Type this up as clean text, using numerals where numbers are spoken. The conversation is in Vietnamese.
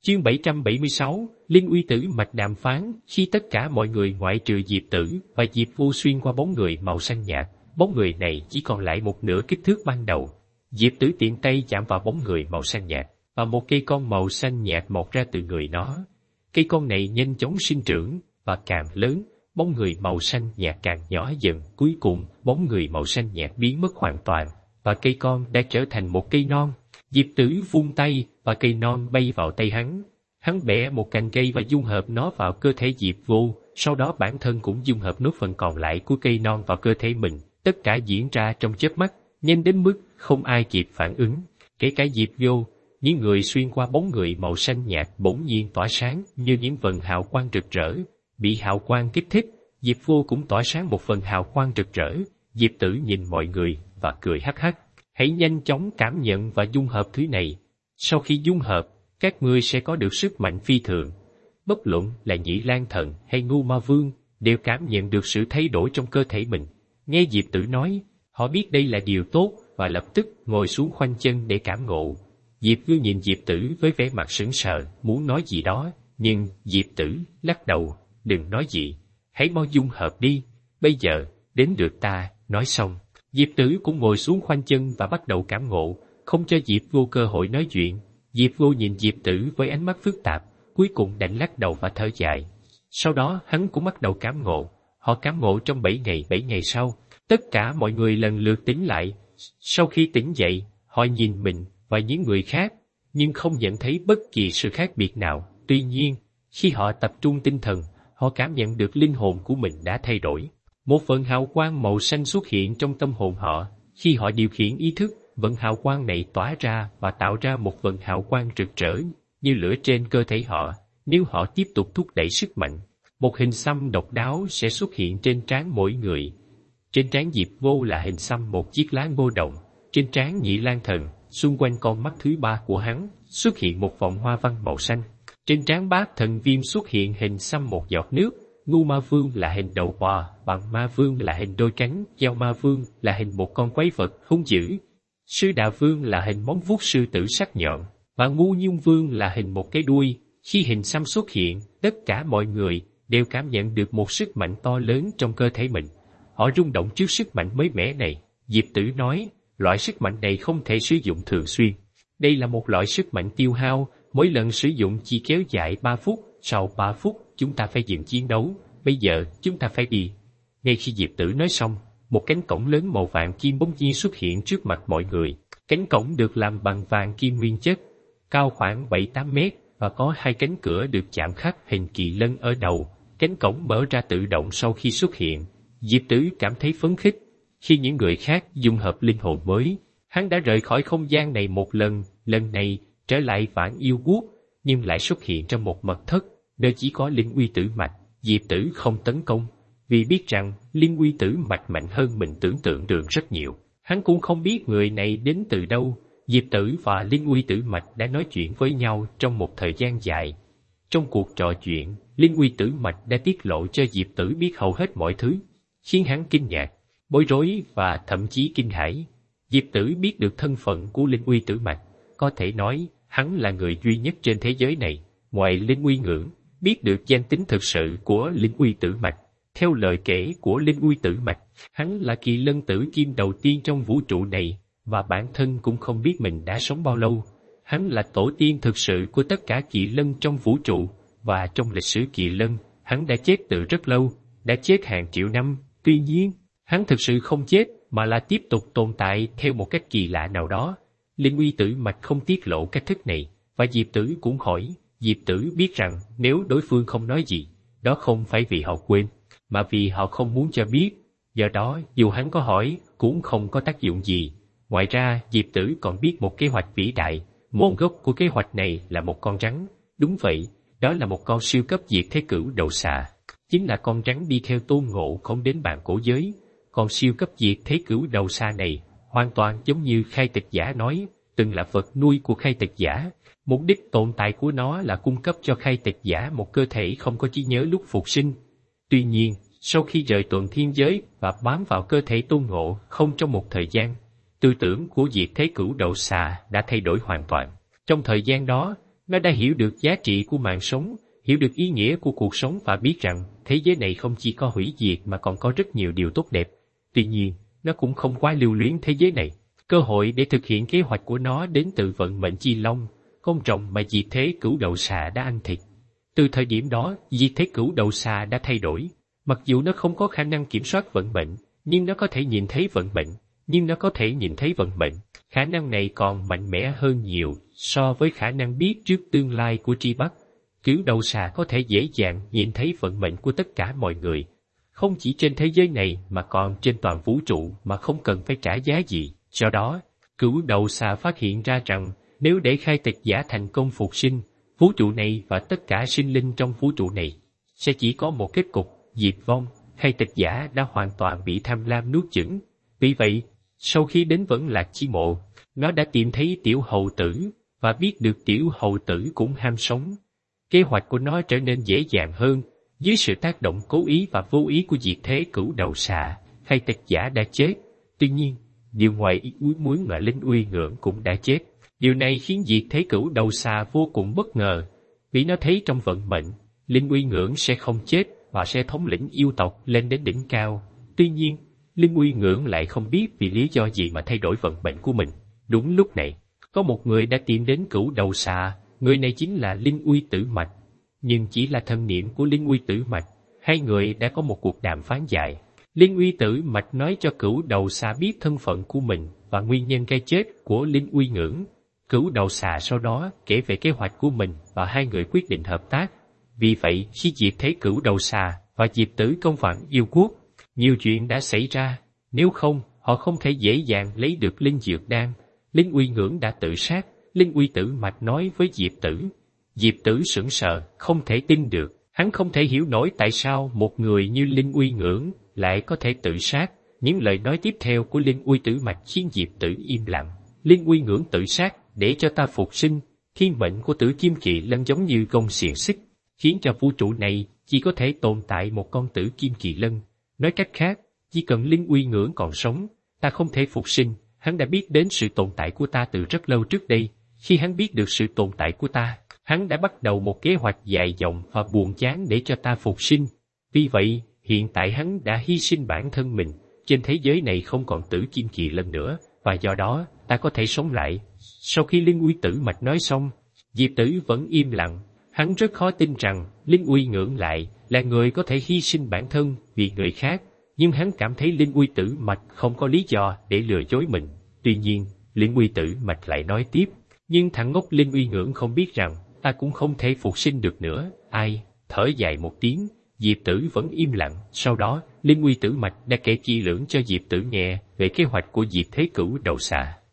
Chương 776, Linh Uy Tử Mạch đàm phán. Khi tất cả mọi người ngoại trừ Diệp Tử và Diệp Vô xuyên qua bóng người màu xanh nhạt, bóng người này chỉ còn lại một nửa kích thước ban đầu. Diệp Tử tiện tay chạm vào bóng người màu xanh nhạt, và một cây con màu xanh nhạt mọc ra từ người nó. Cây con này nhanh chóng sinh trưởng, và càng lớn, bóng người màu xanh nhạt càng nhỏ dần. Cuối cùng, bóng người màu xanh nhạt biến mất hoàn toàn, và cây con đã trở thành một cây non. Diệp Tử vung tay, và cây non bay vào tay hắn. Hắn bẻ một cành cây và dung hợp nó vào cơ thể Diệp Vô, sau đó bản thân cũng dung hợp nốt phần còn lại của cây non vào cơ thể mình. Tất cả diễn ra trong chớp mắt, nhanh đến mức không ai kịp phản ứng. Kể cả Diệp Vô, những người xuyên qua bóng người màu xanh nhạt bỗng nhiên tỏa sáng như những vầng hào quang rực rỡ. Bị hào quang kích thích, Diệp Vô cũng tỏa sáng một phần hào quang rực rỡ. Diệp Tử nhìn mọi người và cười hắc hắc. Hãy nhanh chóng cảm nhận và dung hợp thứ này. Sau khi dung hợp, các ngươi sẽ có được sức mạnh phi thường. Bất luận là Nhị Lang Thần hay Ngưu Ma Vương đều cảm nhận được sự thay đổi trong cơ thể mình. Nghe Diệp Tử nói, họ biết đây là điều tốt và lập tức ngồi xuống khoanh chân để cảm ngộ. Diệp Vô nhìn Diệp Tử với vẻ mặt sững sờ, muốn nói gì đó, nhưng Diệp Tử lắc đầu, đừng nói gì, hãy mau dung hợp đi, bây giờ đến lượt ta. Nói xong, Diệp Tử cũng ngồi xuống khoanh chân và bắt đầu cảm ngộ, không cho Diệp Vô cơ hội nói chuyện. Diệp Vô nhìn Diệp Tử với ánh mắt phức tạp, cuối cùng đành lắc đầu và thở dài. Sau đó hắn cũng bắt đầu cảm ngộ. Họ cảm ngộ trong 7 ngày sau. Tất cả mọi người lần lượt tỉnh lại. Sau khi tỉnh dậy, họ nhìn mình và những người khác, nhưng không nhận thấy bất kỳ sự khác biệt nào. Tuy nhiên, khi họ tập trung tinh thần, họ cảm nhận được linh hồn của mình đã thay đổi. Một phần hào quang màu xanh xuất hiện trong tâm hồn họ. Khi họ điều khiển ý thức, vận hào quang này tỏa ra và tạo ra một vận hào quang rực rỡ như lửa trên cơ thể họ. Nếu họ tiếp tục thúc đẩy sức mạnh, một hình xăm độc đáo sẽ xuất hiện trên trán mỗi người. Trên trán Diệp Vô là hình xăm một chiếc lá ngô đồng. Trên trán Nhị Lang Thần, xung quanh con mắt thứ ba của hắn, xuất hiện một vòng hoa văn màu xanh. Trên trán Bát Thần Viêm xuất hiện hình xăm một giọt nước. Ngưu Ma Vương là hình đầu bò, Bằng Ma Vương là hình đôi cánh, Dao Ma Vương là hình một con quái vật hung dữ, Sư Đà Vương là hình móng vuốt sư tử sắc nhọn, và Ngu Nhung Vương là hình một cái đuôi. Khi hình xăm xuất hiện, tất cả mọi người đều cảm nhận được một sức mạnh to lớn trong cơ thể mình. Họ rung động trước sức mạnh mới mẻ này. Diệp Tử nói, loại sức mạnh này không thể sử dụng thường xuyên. Đây là một loại sức mạnh tiêu hao, mỗi lần sử dụng chỉ kéo dài 3 phút, sau 3 phút chúng ta phải dừng chiến đấu, bây giờ chúng ta phải đi. Ngay khi Diệp Tử nói xong, một cánh cổng lớn màu vàng kim bỗng nhiên xuất hiện trước mặt mọi người. Cánh cổng được làm bằng vàng kim nguyên chất, cao khoảng 7-8 mét và có 2 cánh cửa được chạm khắc hình kỳ lân ở đầu. Cánh cổng mở ra tự động sau khi xuất hiện. Diệp Tử cảm thấy phấn khích. Khi những người khác dung hợp linh hồn mới, hắn đã rời khỏi không gian này một lần, lần này trở lại Vạn Yêu Quốc, nhưng lại xuất hiện trong một mật thất, nơi chỉ có Linh Uy Tử Mạch. Diệp Tử không tấn công, vì biết rằng Linh Uy Tử Mạch mạnh hơn mình tưởng tượng được rất nhiều. Hắn cũng không biết người này đến từ đâu. Diệp Tử và Linh Uy Tử Mạch đã nói chuyện với nhau trong một thời gian dài. Trong cuộc trò chuyện, Linh Uy Tử Mạch đã tiết lộ cho Diệp Tử biết hầu hết mọi thứ, khiến hắn kinh ngạc, bối rối và thậm chí kinh hãi. Diệp Tử biết được thân phận của Linh Uy Tử Mạch, có thể nói hắn là người duy nhất trên thế giới này, ngoài Linh Uy Ngưỡng, biết được danh tính thực sự của Linh Uy Tử Mạch. Theo lời kể của Linh Uy Tử Mạch, hắn là kỳ lân tử kim đầu tiên trong vũ trụ này, và bản thân cũng không biết mình đã sống bao lâu. Hắn là tổ tiên thực sự của tất cả kỳ lân trong vũ trụ, và trong lịch sử kỳ lân, hắn đã chết từ rất lâu, đã chết hàng triệu năm. Tuy nhiên, hắn thực sự không chết, mà là tiếp tục tồn tại theo một cách kỳ lạ nào đó. Linh Uy Tử Mạch không tiết lộ cách thức này, và Diệp Tử cũng hỏi. Diệp Tử biết rằng nếu đối phương không nói gì, đó không phải vì họ quên, mà vì họ không muốn cho biết. Do đó, dù hắn có hỏi, cũng không có tác dụng gì. Ngoài ra, Diệp Tử còn biết một kế hoạch vĩ đại. Nguồn gốc của kế hoạch này là một con rắn. Đúng vậy, đó là một con siêu cấp diệt thế cửu đầu xà. Chính là con rắn đi theo Tôn Ngộ Không đến bàn cổ giới. Con siêu cấp diệt thế cửu đầu xà này hoàn toàn giống như Khai Tịch Giả nói, từng là vật nuôi của Khai Tịch Giả. Mục đích tồn tại của nó là cung cấp cho Khai Tịch Giả một cơ thể không có trí nhớ lúc phục sinh. Tuy nhiên, sau khi rời tuần thiên giới và bám vào cơ thể Tôn Ngộ Không trong một thời gian, tư tưởng của diệt thế cửu đầu xà đã thay đổi hoàn toàn. Trong thời gian đó, Nó đã hiểu được giá trị của mạng sống, hiểu được ý nghĩa của cuộc sống và biết rằng thế giới này không chỉ có hủy diệt mà còn có rất nhiều điều tốt đẹp. Tuy nhiên, nó cũng không quá lưu luyến thế giới này. Cơ hội để thực hiện kế hoạch của nó đến từ vận mệnh chi long, con rồng mà Diệt Thế Cửu Đầu Xà đã ăn thịt. Từ thời điểm đó, Diệt Thế Cửu Đầu Xà đã thay đổi. Mặc dù nó không có khả năng kiểm soát vận mệnh, nhưng nó có thể nhìn thấy vận mệnh. Khả năng này còn mạnh mẽ hơn nhiều so với khả năng biết trước tương lai của Tri Bắc. Cửu Đầu Xà có thể dễ dàng nhìn thấy vận mệnh của tất cả mọi người, không chỉ trên thế giới này mà còn trên toàn vũ trụ mà không cần phải trả giá gì. Do đó, Cửu Đầu Xà phát hiện ra rằng nếu để khai tịch giả thành công phục sinh, vũ trụ này và tất cả sinh linh trong vũ trụ này sẽ chỉ có một kết cục, diệt vong. Khai tịch giả đã hoàn toàn bị tham lam nuốt chửng. Vì vậy, sau khi đến Vẫn Lạc Chi Mộ, nó đã tìm thấy Tiểu Hầu Tử và biết được Tiểu Hầu Tử cũng ham sống. Kế hoạch của nó trở nên dễ dàng hơn. Dưới sự tác động cố ý và vô ý của Diệt Thế Cửu Đầu Xà, khai tịch giả đã chết. Tuy nhiên, điều ngoài ý muốn là Linh Uy Ngưỡng cũng đã chết. Điều này khiến Diệt Thế Cửu Đầu Xà vô cùng bất ngờ, vì nó thấy trong vận mệnh, Linh Uy Ngưỡng sẽ không chết và sẽ thống lĩnh yêu tộc lên đến đỉnh cao. Tuy nhiên, Linh Uy Ngưỡng lại không biết vì lý do gì mà thay đổi vận mệnh của mình. Đúng lúc này, có một người đã tìm đến Cửu Đầu Xà. Người này chính là Linh Uy Tử Mạch. Nhưng chỉ là thân niệm của Linh Uy Tử Mạch. Hai người đã có một cuộc đàm phán dài. Linh Uy Tử Mạch nói cho Cửu Đầu Xà biết thân phận của mình và nguyên nhân cái chết của Linh Uy Ngưỡng. Cửu Đầu Xà sau đó kể về kế hoạch của mình và hai người quyết định hợp tác. Vì vậy, khi Diệt Thế Cửu Đầu Xà và Diệp Tử công phản yêu quốc, nhiều chuyện đã xảy ra. Nếu không, họ không thể dễ dàng lấy được Linh Dược Đan. Linh Uy Ngưỡng đã tự sát. Linh Uy Tử Mạch nói với Diệp Tử. Diệp Tử sững sờ, không thể tin được. Hắn không thể hiểu nổi tại sao một người như Linh Uy Ngưỡng lại có thể tự sát. Những lời nói tiếp theo của Linh Uy Tử Mạch khiến Diệp Tử im lặng. Linh Uy Ngưỡng tự sát để cho ta phục sinh. Thiên mệnh của Tử Kim Kỳ Lân giống như gông xiềng xích, khiến cho vũ trụ này chỉ có thể tồn tại một con Tử Kim Kỳ Lân. Nói cách khác, chỉ cần Linh Uy Ngưỡng còn sống, ta không thể phục sinh. Hắn đã biết đến sự tồn tại của ta từ rất lâu trước đây. Khi hắn biết được sự tồn tại của ta, hắn đã bắt đầu một kế hoạch dài dòng và buồn chán để cho ta phục sinh. Vì vậy, hiện tại hắn đã hy sinh bản thân mình. Trên thế giới này không còn Tử Kim Kỳ Lân nữa, và do đó, ta có thể sống lại. Sau khi Linh Uy Tử Mạch nói xong, Diệp Tử vẫn im lặng. Hắn rất khó tin rằng Linh Uy Ngưỡng lại là người có thể hy sinh bản thân vì người khác, nhưng hắn cảm thấy Linh Uy Tử Mạch không có lý do để lừa dối mình. Tuy nhiên, Linh Uy Tử Mạch lại nói tiếp, nhưng thằng ngốc Linh Uy Ngưỡng không biết rằng ta cũng không thể phục sinh được nữa. Ai? Thở dài một tiếng, Diệp Tử vẫn im lặng. Sau đó, Linh Uy Tử Mạch đã kể kỹ lưỡng cho Diệp Tử nghe về kế hoạch của Diệt Thế Cửu Đầu Xà.